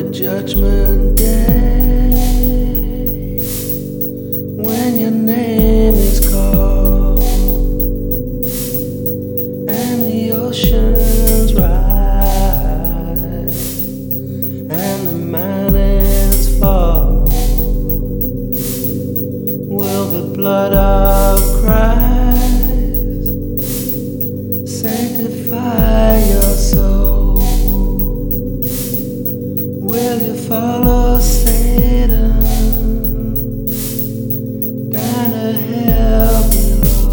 Judgment Day, when your name is called and the oceans rise and the mountains fall, will the blood of Christ sanctify your soul? Will you follow Satan down to hell below?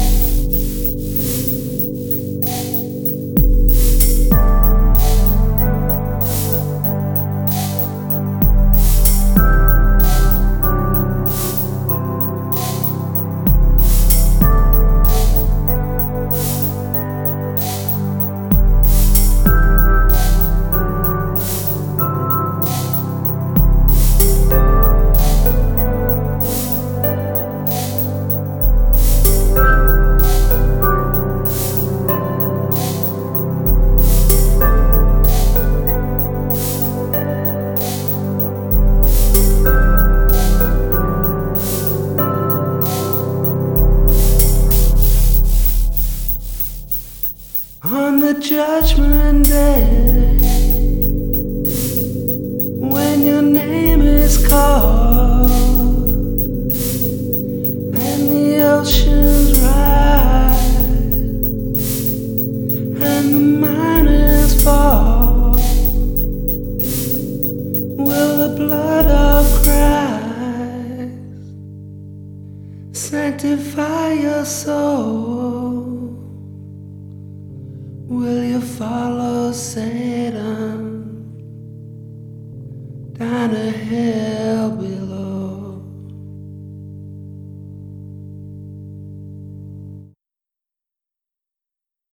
On the judgment day, when your name is called and the oceans rise and the mountains fall, will the blood of Christ sanctify your soul? Will you follow Satan down a hill?